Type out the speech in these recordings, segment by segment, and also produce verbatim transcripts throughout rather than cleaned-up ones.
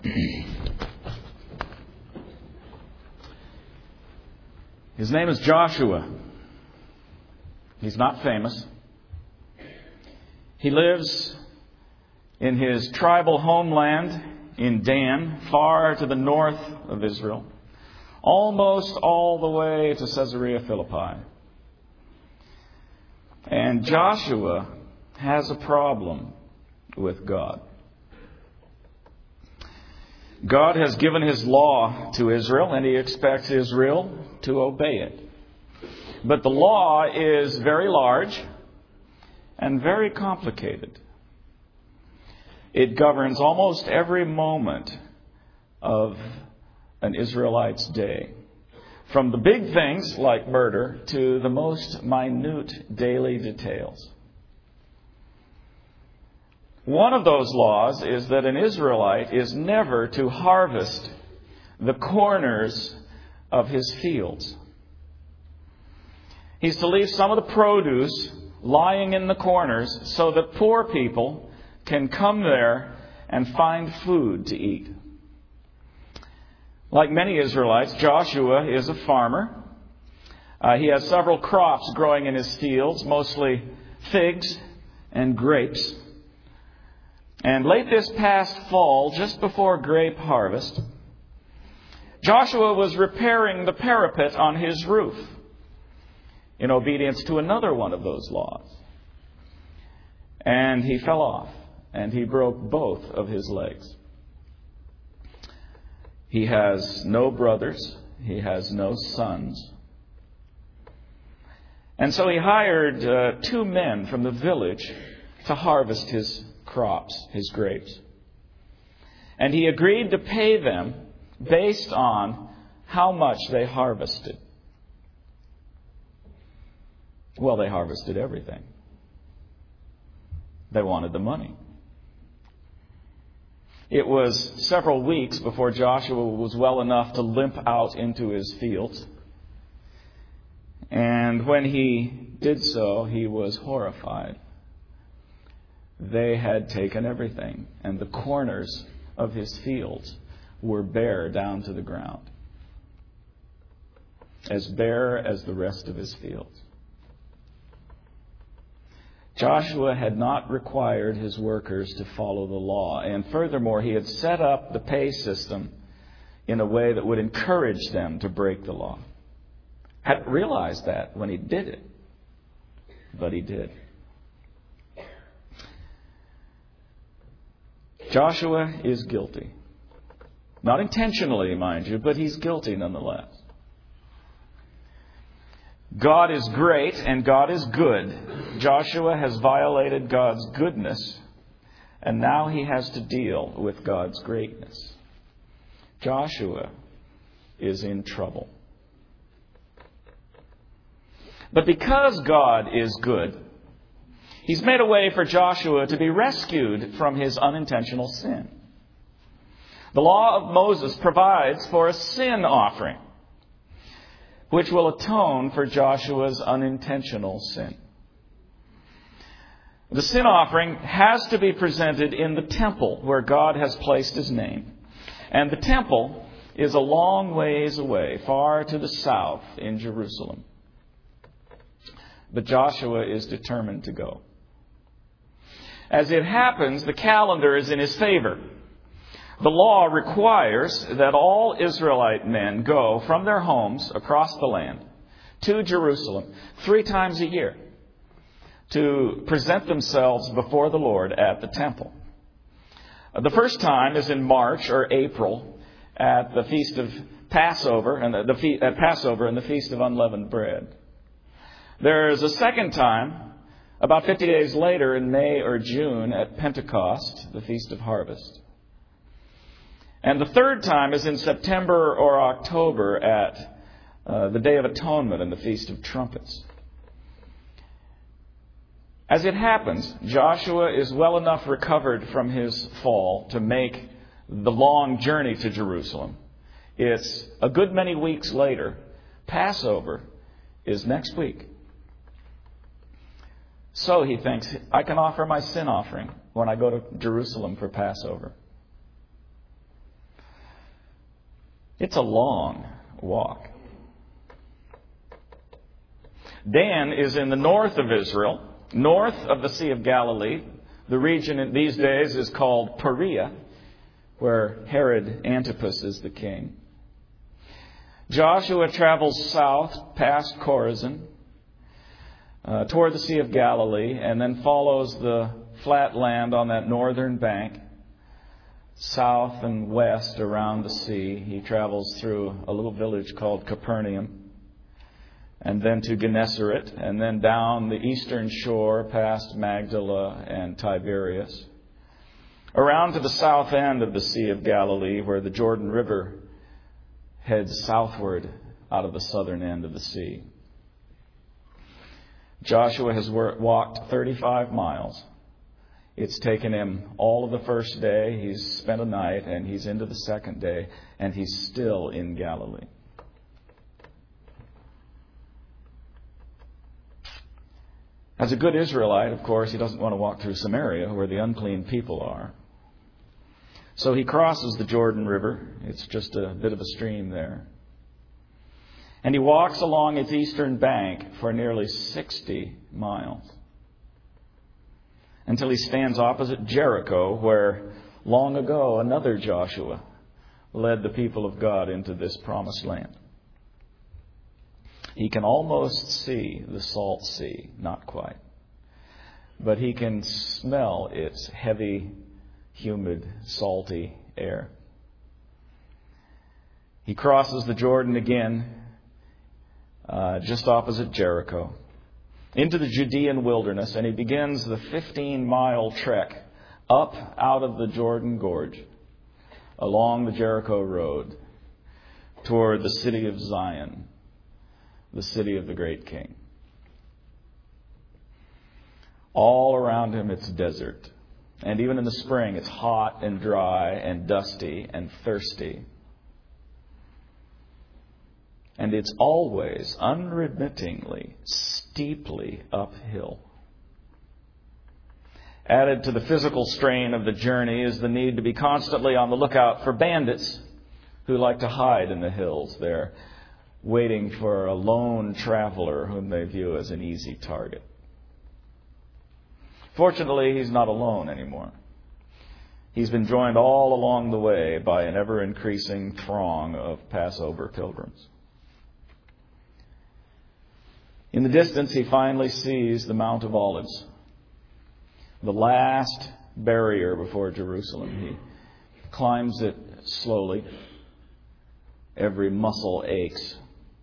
His name is Joshua. He's not famous. He lives in his tribal homeland in Dan, far to the north of Israel, almost all the way to Caesarea Philippi. And Joshua has a problem with God. God has given His law to Israel, and He expects Israel to obey it. But the law is very large and very complicated. It governs almost every moment of an Israelite's day, from the big things like murder to the most minute daily details. One of those laws is that an Israelite is never to harvest the corners of his fields. He's to leave some of the produce lying in the corners so that poor people can come there and find food to eat. Like many Israelites, Joshua is a farmer. Uh, he has several crops growing in his fields, mostly figs and grapes. And late this past fall, just before grape harvest, Joshua was repairing the parapet on his roof in obedience to another one of those laws. And he fell off, and he broke both of his legs. He has no brothers. He has no sons. And so he hired uh, two men from the village to harvest his crops, his grapes. And he agreed to pay them based on how much they harvested. Well, they harvested everything. They wanted the money. It was several weeks before Joshua was well enough to limp out into his fields. And when he did so, he was horrified. They had taken everything, and the corners of his fields were bare down to the ground, as bare as the rest of his fields. Joshua had not required his workers to follow the law, and furthermore, he had set up the pay system in a way that would encourage them to break the law. Hadn't realized that when he did it, but he did. Joshua is guilty. Not intentionally, mind you, but he's guilty nonetheless. God is great and God is good. Joshua has violated God's goodness, and now he has to deal with God's greatness. Joshua is in trouble. But because God is good, He's made a way for Joshua to be rescued from his unintentional sin. The law of Moses provides for a sin offering, which will atone for Joshua's unintentional sin. The sin offering has to be presented in the temple where God has placed His name. And the temple is a long ways away, far to the south in Jerusalem. But Joshua is determined to go. As it happens, the calendar is in his favor. The law requires that all Israelite men go from their homes across the land to Jerusalem three times a year to present themselves before the Lord at the temple. The first time is in March or April at the Feast of Passover and the, the fe- at Passover and the Feast of Unleavened Bread. There is a second time about fifty days later in May or June at Pentecost, the Feast of Harvest. And the third time is in September or October at uh, the Day of Atonement and the Feast of Trumpets. As it happens, Joshua is well enough recovered from his fall to make the long journey to Jerusalem. It's a good many weeks later. Passover is next week. So he thinks, I can offer my sin offering when I go to Jerusalem for Passover. It's a long walk. Dan is in the north of Israel, north of the Sea of Galilee. The region in these days is called Perea, where Herod Antipas is the king. Joshua travels south past Chorazin uh, toward the Sea of Galilee, and then follows the flat land on that northern bank, south and west around the sea. He travels through a little village called Capernaum, and then to Gennesaret, and then down the eastern shore past Magdala and Tiberias, around to the south end of the Sea of Galilee, where the Jordan River heads southward out of the southern end of the sea. Joshua has walked thirty-five miles. It's taken him all of the first day. He's spent a night, and he's into the second day, and he's still in Galilee. As a good Israelite, of course, he doesn't want to walk through Samaria, where the unclean people are. So he crosses the Jordan River. It's just a bit of a stream there. And he walks along its eastern bank for nearly sixty miles, until he stands opposite Jericho, where long ago another Joshua led the people of God into this promised land. He can almost see the salt sea, not quite, but he can smell its heavy, humid, salty air. He crosses the Jordan again, uh, just opposite Jericho, into the Judean wilderness, and he begins the fifteen-mile trek up out of the Jordan Gorge, along the Jericho Road, toward the city of Zion, the city of the great King. All around him it's desert. And even in the spring it's hot and dry and dusty and thirsty. And it's always, unremittingly, steeply uphill. Added to the physical strain of the journey is the need to be constantly on the lookout for bandits who like to hide in the hills there, waiting for a lone traveler whom they view as an easy target. Fortunately, he's not alone anymore. He's been joined all along the way by an ever-increasing throng of Passover pilgrims. In the distance, he finally sees the Mount of Olives, the last barrier before Jerusalem. He climbs it slowly. Every muscle aches.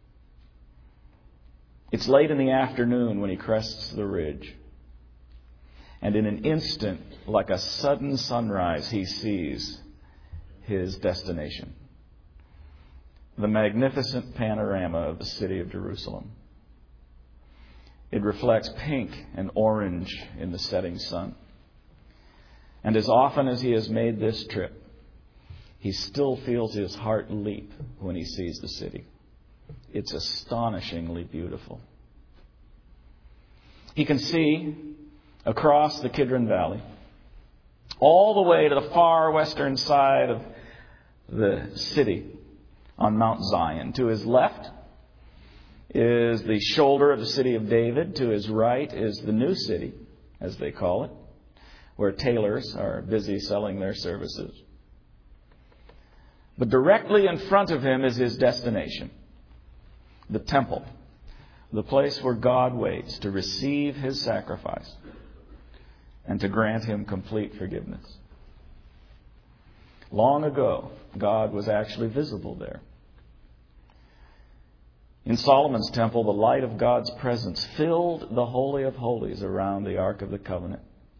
It's late in the afternoon when he crests the ridge. And in an instant, like a sudden sunrise, he sees his destination. The magnificent panorama of the city of Jerusalem. It reflects pink and orange in the setting sun. And as often as he has made this trip, he still feels his heart leap when he sees the city. It's astonishingly beautiful. He can see across the Kidron Valley, all the way to the far western side of the city on Mount Zion. To his left is the shoulder of the city of David. To his right is the new city, as they call it, where tailors are busy selling their services. But directly in front of him is his destination, the temple, the place where God waits to receive his sacrifice and to grant him complete forgiveness. Long ago, God was actually visible there. In Solomon's temple, the light of God's presence filled the Holy of Holies around the Ark of the Covenant.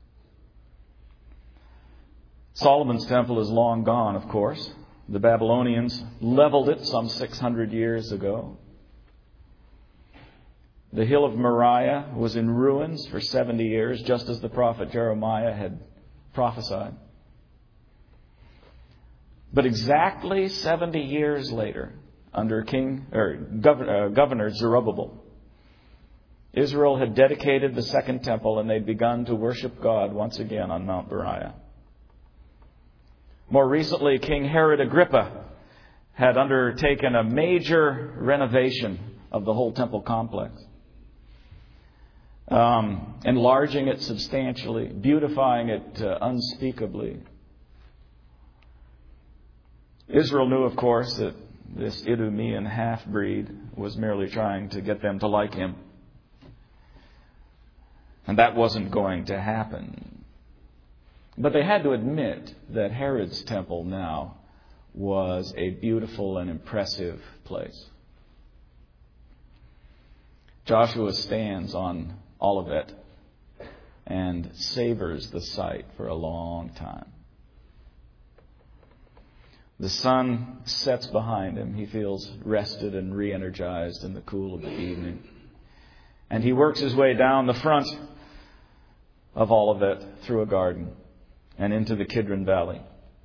Solomon's temple is long gone, of course. The Babylonians leveled it some six hundred years ago. The hill of Moriah was in ruins for seventy years, just as the prophet Jeremiah had prophesied. But exactly seventy years later, under King or Governor, uh, Governor Zerubbabel, Israel had dedicated the second temple, and they'd begun to worship God once again on Mount Moriah. More recently, King Herod Agrippa had undertaken a major renovation of the whole temple complex, um, enlarging it substantially, beautifying it uh, unspeakably. Israel knew, of course, that this Idumean half-breed was merely trying to get them to like him. And that wasn't going to happen. But they had to admit that Herod's temple now was a beautiful and impressive place. Joshua stands on Olivet and savors the sight for a long time. The sun sets behind him. He feels rested and re-energized in the cool of the evening. And he works his way down the front of Olivet through a garden and into the Kidron Valley.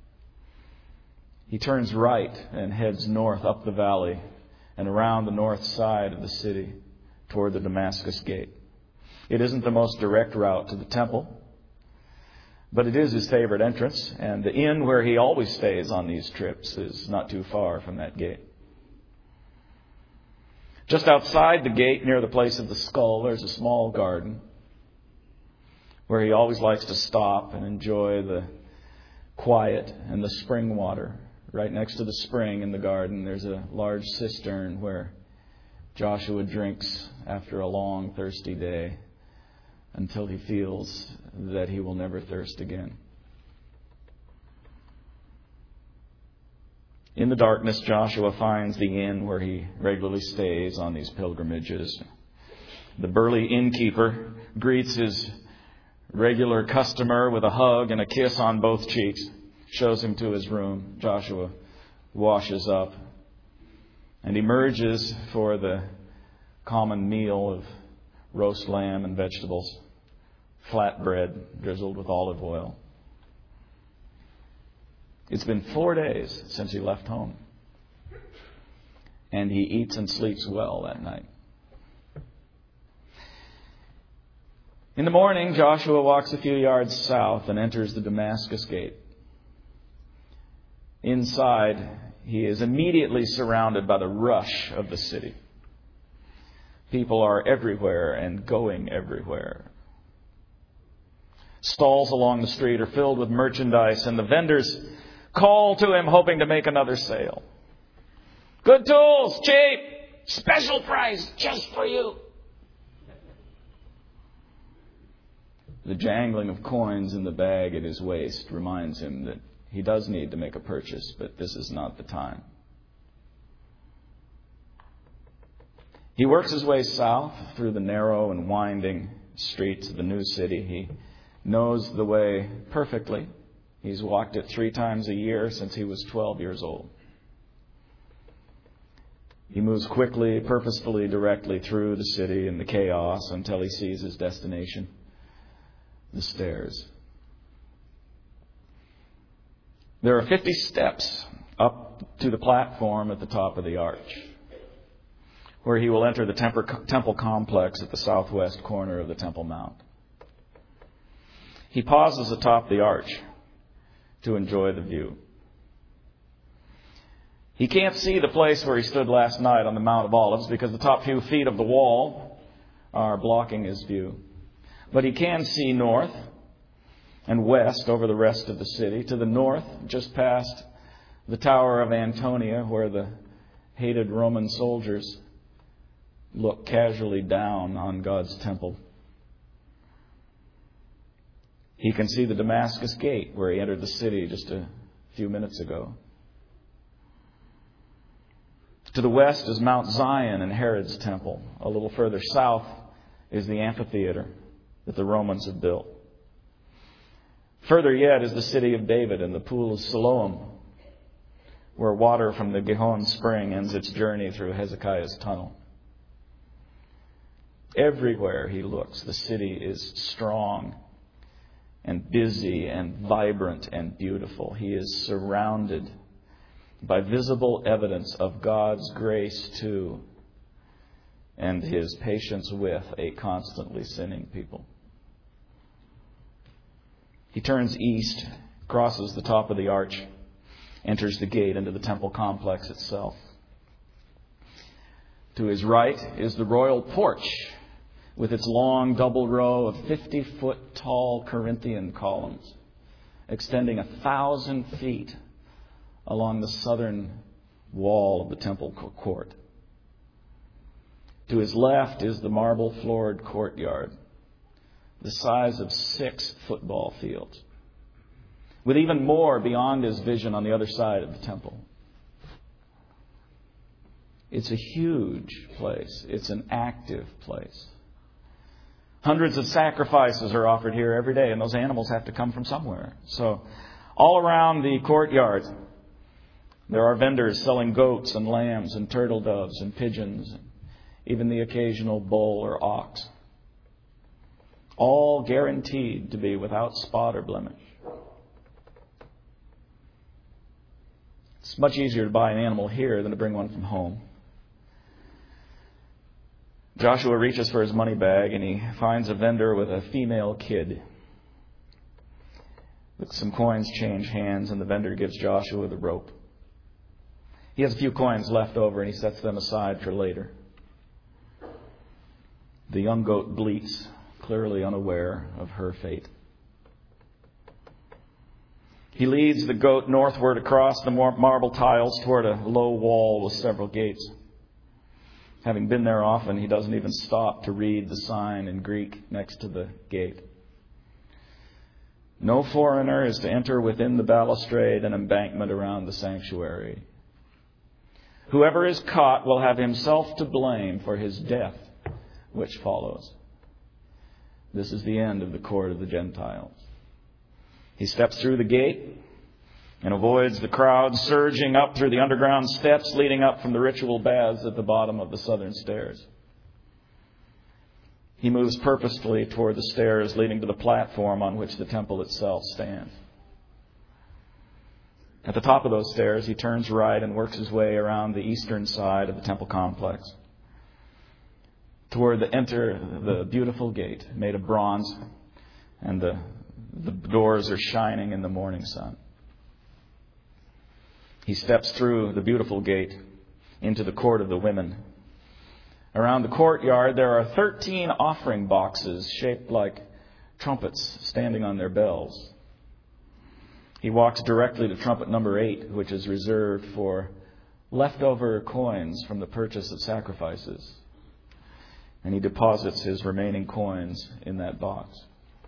He turns right and heads north up the valley and around the north side of the city toward the Damascus Gate. It isn't the most direct route to the temple, but it is his favorite entrance, and the inn where he always stays on these trips is not too far from that gate. Just outside the gate, near the place of the skull, there's a small garden where he always likes to stop and enjoy the quiet and the spring water. Right next to the spring in the garden, there's a large cistern where Joshua drinks after a long, thirsty day until he feels that he will never thirst again. In the darkness, Joshua finds the inn where he regularly stays on these pilgrimages. The burly innkeeper greets his regular customer with a hug and a kiss on both cheeks, shows him to his room. Joshua washes up and emerges for the common meal of roast lamb and vegetables, flatbread drizzled with olive oil. It's been four days since he left home, and he eats and sleeps well that night. In the morning, Joshua walks a few yards south and enters the Damascus Gate. Inside, he is immediately surrounded by the rush of the city. People are everywhere and going everywhere. Stalls along the street are filled with merchandise, and the vendors call to him hoping to make another sale. Good tools, cheap, special price, just for you. The jangling of coins in the bag at his waist reminds him that he does need to make a purchase, but this is not the time. He works his way south through the narrow and winding streets of the new city. He knows the way perfectly. He's walked it three times a year since he was twelve years old. He moves quickly, purposefully, directly through the city and the chaos until he sees his destination, the stairs. There are fifty steps up to the platform at the top of the arch, where he will enter the temple complex at the southwest corner of the Temple Mount. He pauses atop the arch to enjoy the view. He can't see the place where he stood last night on the Mount of Olives because the top few feet of the wall are blocking his view. But he can see north and west over the rest of the city. To the north, just past the Tower of Antonia, where the hated Roman soldiers look casually down on God's temple. He can see the Damascus Gate, where he entered the city just a few minutes ago. To the west is Mount Zion and Herod's temple. A little further south is the amphitheater that the Romans had built. Further yet is the city of David and the pool of Siloam, where water from the Gihon spring ends its journey through Hezekiah's tunnel. Everywhere he looks, the city is strong and busy and vibrant and beautiful. He is surrounded by visible evidence of God's grace to and His patience with a constantly sinning people. He turns east, crosses the top of the arch, enters the gate into the temple complex itself. To his right is the royal porch with its long double row of fifty-foot tall Corinthian columns extending a thousand feet along the southern wall of the temple court. To his left is the marble-floored courtyard, the size of six football fields, with even more beyond his vision on the other side of the temple. It's a huge place. It's an active place. Hundreds of sacrifices are offered here every day, and those animals have to come from somewhere. So all around the courtyard, there are vendors selling goats and lambs and turtle doves and pigeons, and even the occasional bull or ox, all guaranteed to be without spot or blemish. It's much easier to buy an animal here than to bring one from home. Joshua reaches for his money bag and he finds a vendor with a female kid. Some coins change hands and the vendor gives Joshua the rope. He has a few coins left over and he sets them aside for later. The young goat bleats, clearly unaware of her fate. He leads the goat northward across the marble tiles toward a low wall with several gates. Having been there often, he doesn't even stop to read the sign in Greek next to the gate. No foreigner is to enter within the balustrade and embankment around the sanctuary. Whoever is caught will have himself to blame for his death, which follows. This is the end of the court of the Gentiles. He steps through the gate and avoids the crowd surging up through the underground steps leading up from the ritual baths at the bottom of the southern stairs. He moves purposefully toward the stairs leading to the platform on which the temple itself stands. At the top of those stairs, he turns right and works his way around the eastern side of the temple complex toward the enter the beautiful gate made of bronze, and the, the doors are shining in the morning sun. He steps through the beautiful gate into the court of the women. Around the courtyard, there are thirteen offering boxes shaped like trumpets standing on their bells. He walks directly to trumpet number eight, which is reserved for leftover coins from the purchase of sacrifices. And he deposits his remaining coins in that box.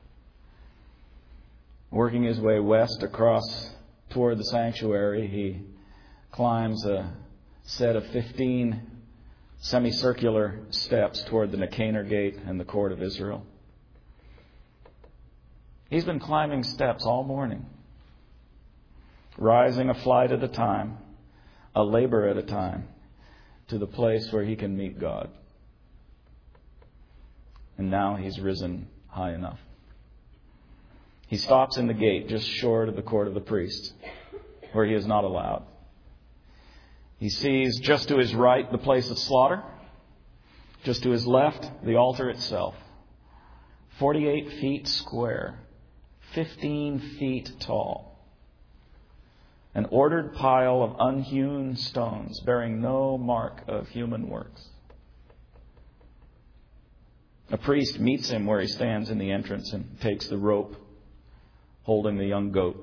Working his way west across toward the sanctuary, he climbs a set of fifteen semicircular steps toward the Nicanor Gate and the Court of Israel. He's been climbing steps all morning, rising a flight at a time, a labor at a time, to the place where he can meet God. And now he's risen high enough. He stops in the gate just short of the court of the priests, where he is not allowed. He sees just to his right the place of slaughter, just to his left the altar itself, forty-eight feet square, fifteen feet tall. An ordered pile of unhewn stones bearing no mark of human works. A priest meets him where he stands in the entrance and takes the rope holding the young goat.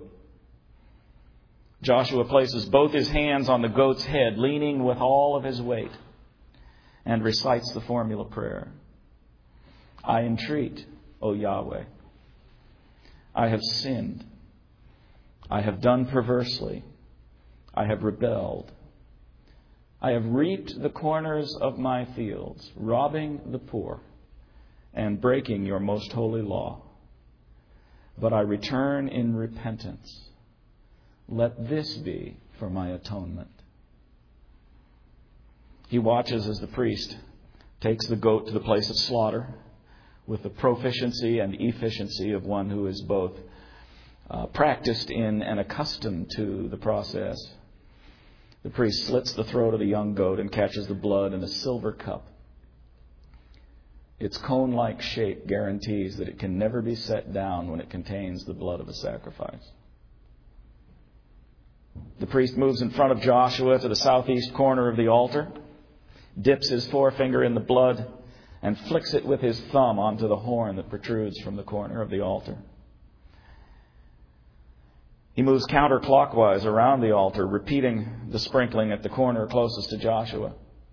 Joshua places both his hands on the goat's head, leaning with all of his weight, and recites the formula prayer. I entreat, O Yahweh, I have sinned. I have done perversely. I have rebelled. I have reaped the corners of my fields, robbing the poor and breaking your most holy law. But I return in repentance. Let this be for my atonement. He watches as the priest takes the goat to the place of slaughter with the proficiency and efficiency of one who is both uh, practiced in and accustomed to the process. The priest slits the throat of the young goat and catches the blood in a silver cup. Its cone-like shape guarantees that it can never be set down when it contains the blood of a sacrifice. The priest moves in front of Joshua to the southeast corner of the altar, dips his forefinger in the blood, and flicks it with his thumb onto the horn that protrudes from the corner of the altar. He moves counterclockwise around the altar, repeating the sprinkling at the corner closest to Joshua.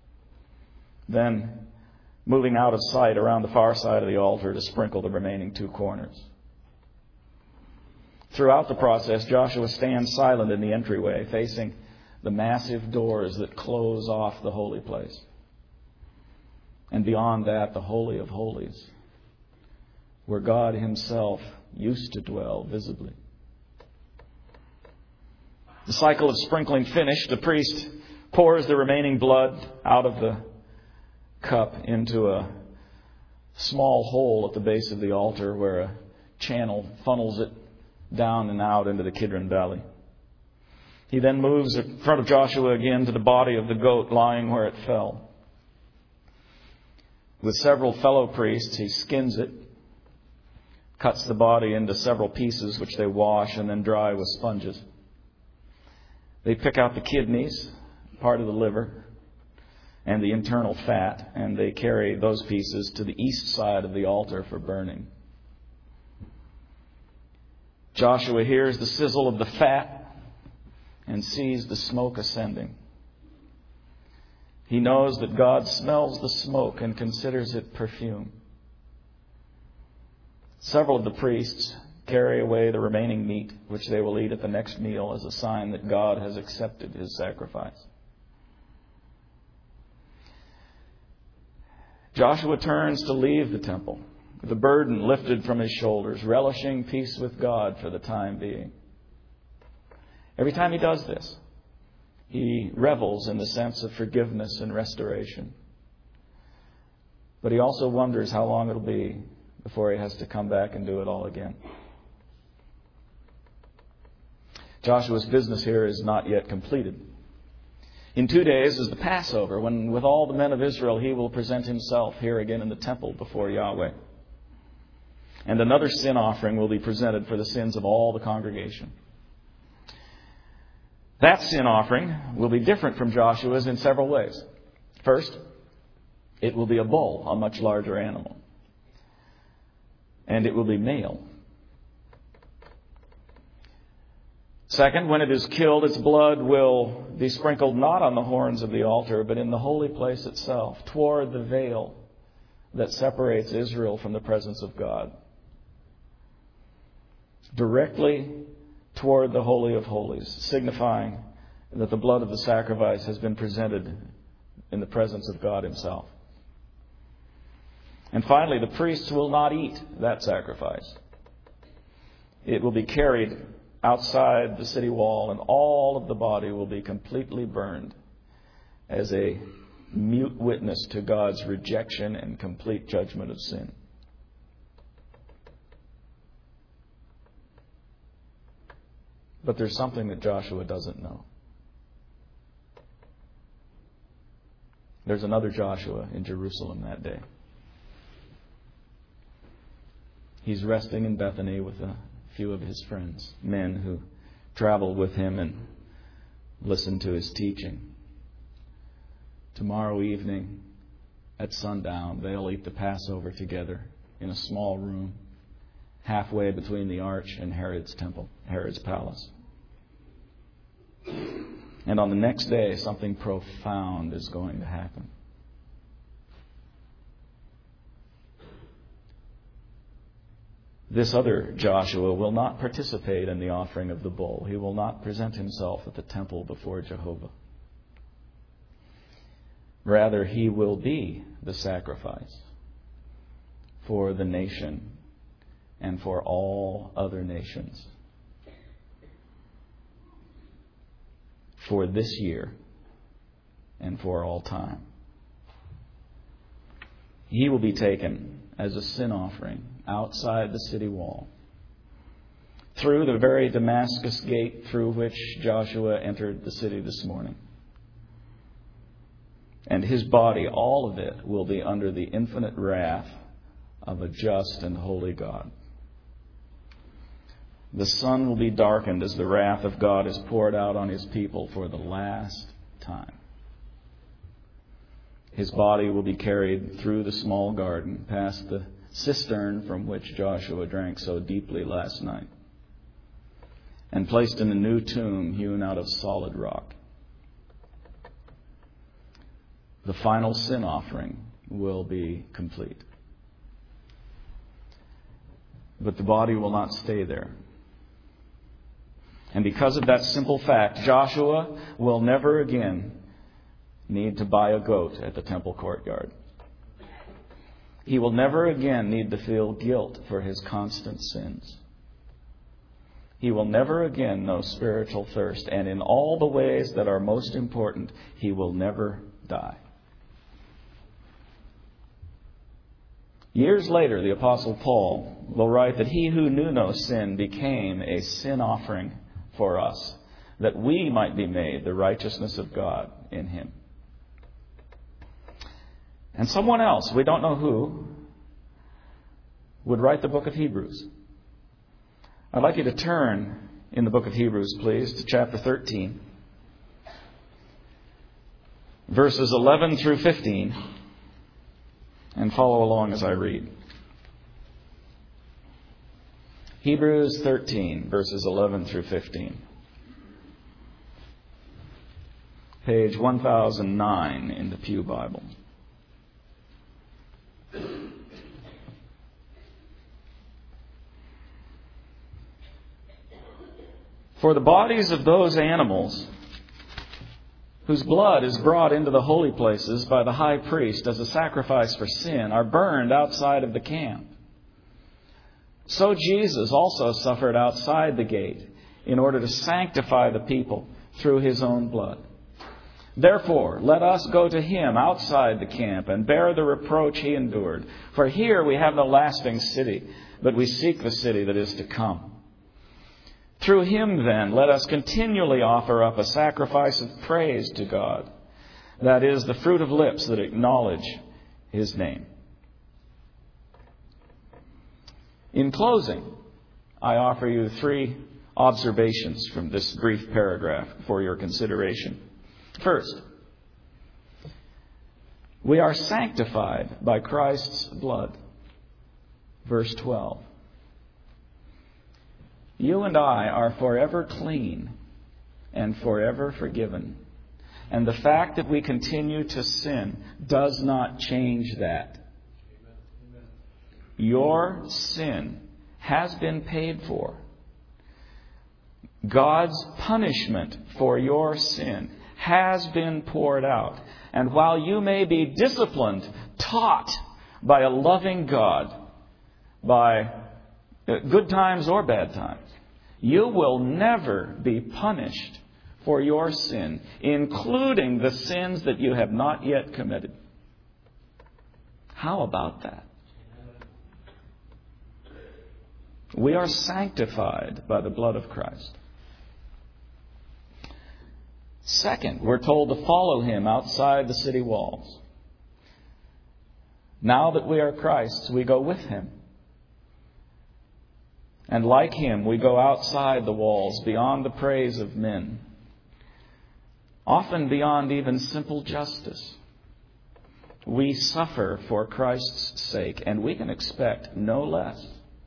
Then moving out of sight around the far side of the altar to sprinkle the remaining two corners. Throughout the process, Joshua stands silent in the entryway, facing the massive doors that close off the holy place. And beyond that, the Holy of Holies, where God Himself used to dwell visibly. The cycle of sprinkling finished, the priest pours the remaining blood out of the cup into a small hole at the base of the altar where a channel funnels it down and out into the Kidron Valley. He then moves in front of Joshua again to the body of the goat lying where it fell. With several fellow priests, he skins it, cuts the body into several pieces which they wash and then dry with sponges. They pick out the kidneys, part of the liver, and the internal fat, and they carry those pieces to the east side of the altar for burning. Joshua hears the sizzle of the fat and sees the smoke ascending. He knows that God smells the smoke and considers it perfume. Several of the priests carry away the remaining meat, which they will eat at the next meal as a sign that God has accepted his sacrifice. Joshua turns to leave the temple, with the burden lifted from his shoulders, relishing peace with God for the time being. Every time he does this, he revels in the sense of forgiveness and restoration. But he also wonders how long it'll be before he has to come back and do it all again. Joshua's business here is not yet completed. In two days is the Passover, when with all the men of Israel he will present himself here again in the temple before Yahweh. And another sin offering will be presented for the sins of all the congregation. That sin offering will be different from Joshua's in several ways. First, it will be a bull, a much larger animal. And it will be male. Second, when it is killed, its blood will be sprinkled not on the horns of the altar, but in the holy place itself, toward the veil that separates Israel from the presence of God. Directly toward the Holy of Holies, signifying that the blood of the sacrifice has been presented in the presence of God Himself. And finally, the priests will not eat that sacrifice. It will be carried outside the city wall, and all of the body will be completely burned as a mute witness to God's rejection and complete judgment of sin. But there's something that Joshua doesn't know. There's another Joshua in Jerusalem that day. He's resting in Bethany with a few of his friends, men who travel with him and listen to his teaching. Tomorrow evening at sundown, they'll eat the Passover together in a small room halfway between the arch and Herod's temple, Herod's palace. And on the next day, something profound is going to happen. This other Joshua will not participate in the offering of the bull. He will not present himself at the temple before Jehovah. Rather, he will be the sacrifice for the nation and for all other nations. For this year and for all time. He will be taken as a sin offering outside the city wall, through the very Damascus gate through which Joshua entered the city this morning. And his body, all of it, will be under the infinite wrath of a just and holy God. The sun will be darkened as the wrath of God is poured out on His people for the last time. His body will be carried through the small garden, past the cistern from which Joshua drank so deeply last night, and placed in a new tomb hewn out of solid rock. The final sin offering will be complete. But the body will not stay there. And because of that simple fact, Joshua will never again need to buy a goat at the temple courtyard. He will never again need to feel guilt for his constant sins. He will never again know spiritual thirst. And in all the ways that are most important, he will never die. Years later, the Apostle Paul will write that he who knew no sin became a sin offering for us, that we might be made the righteousness of God in Him. And someone else, we don't know who, would write the book of Hebrews. I'd like you to turn in the book of Hebrews, please, to chapter thirteen, verses eleven through fifteen, and follow along as I read. Hebrews thirteen, verses eleven through fifteen. Page one thousand nine in the Pew Bible. For the bodies of those animals whose blood is brought into the holy places by the high priest as a sacrifice for sin are burned outside of the camp. So Jesus also suffered outside the gate in order to sanctify the people through His own blood. Therefore, let us go to Him outside the camp and bear the reproach He endured. For here we have no lasting city, but we seek the city that is to come. Through Him, then, let us continually offer up a sacrifice of praise to God. That is, the fruit of lips that acknowledge His name. In closing, I offer you three observations from this brief paragraph for your consideration. First, we are sanctified by Christ's blood. Verse twelve. You and I are forever clean and forever forgiven. And the fact that we continue to sin does not change that. Your sin has been paid for. God's punishment for your sin has been poured out. And while you may be disciplined, taught by a loving God, by good times or bad times, you will never be punished for your sin, including the sins that you have not yet committed. How about that? We are sanctified by the blood of Christ. Second, we're told to follow Him outside the city walls. Now that we are Christ's, we go with Him. And like Him, we go outside the walls, beyond the praise of men, often beyond even simple justice. We suffer for Christ's sake, and we can expect no less.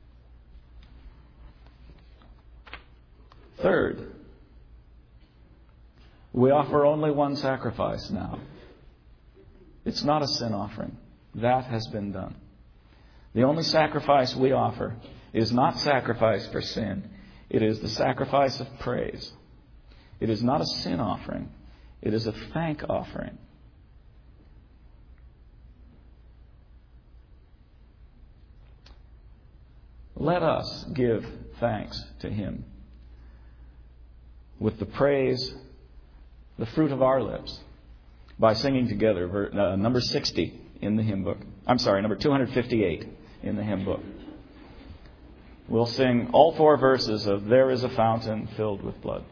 Third, we offer only one sacrifice now. It's not a sin offering. That has been done. The only sacrifice we offer is not sacrifice for sin. It is the sacrifice of praise. It is not a sin offering. It is a thank offering. Let us give thanks to Him with the praise, the fruit of our lips, by singing together uh, number sixty in the hymn book. I'm sorry, number two hundred fifty-eight in the hymn book. We'll sing all four verses of There is a Fountain Filled with Blood.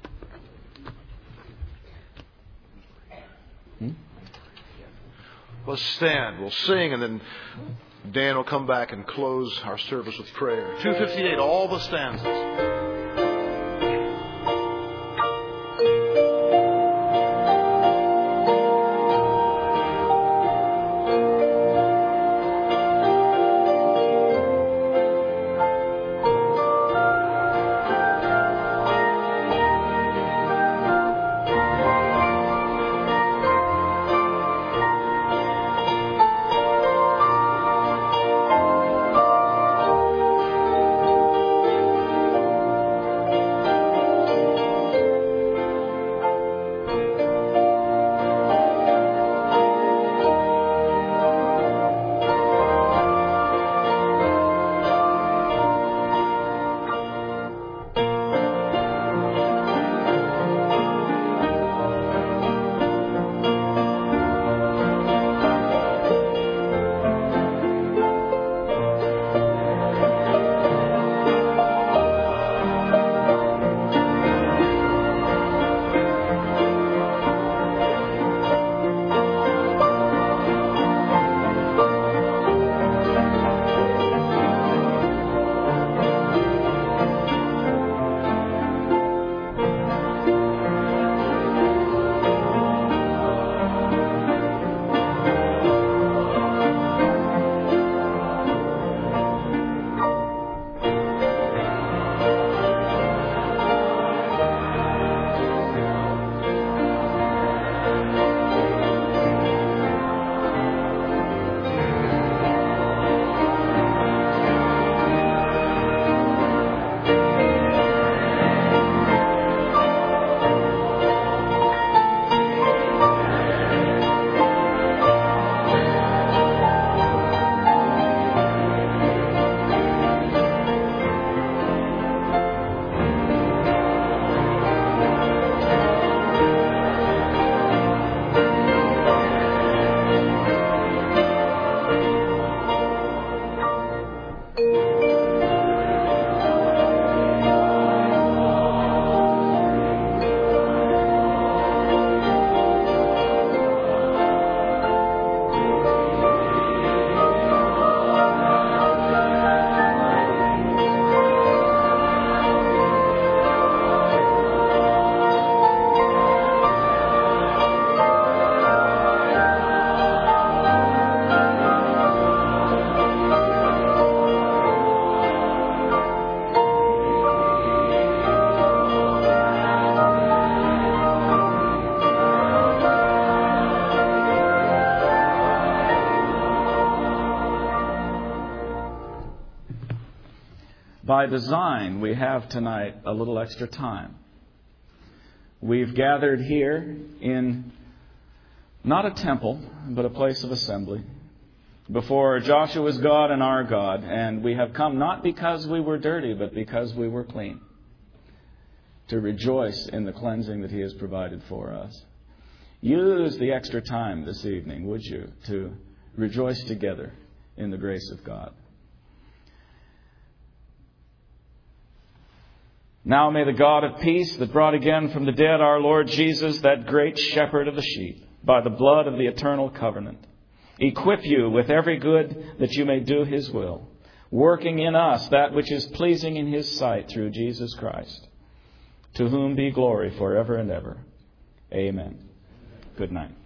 Hmm? Let's stand. We'll sing, and then Dan will come back and close our service with prayer. two fifty-eight, all the stanzas. By design, we have tonight a little extra time. We've gathered here in not a temple, but a place of assembly, before Joshua's God and our God. And we have come not because we were dirty, but because we were clean, to rejoice in the cleansing that He has provided for us. Use the extra time this evening, would you, to rejoice together in the grace of God. Now may the God of peace that brought again from the dead our Lord Jesus, that great shepherd of the sheep, by the blood of the eternal covenant, equip you with every good that you may do His will, working in us that which is pleasing in His sight through Jesus Christ, to whom be glory forever and ever. Amen. Good night.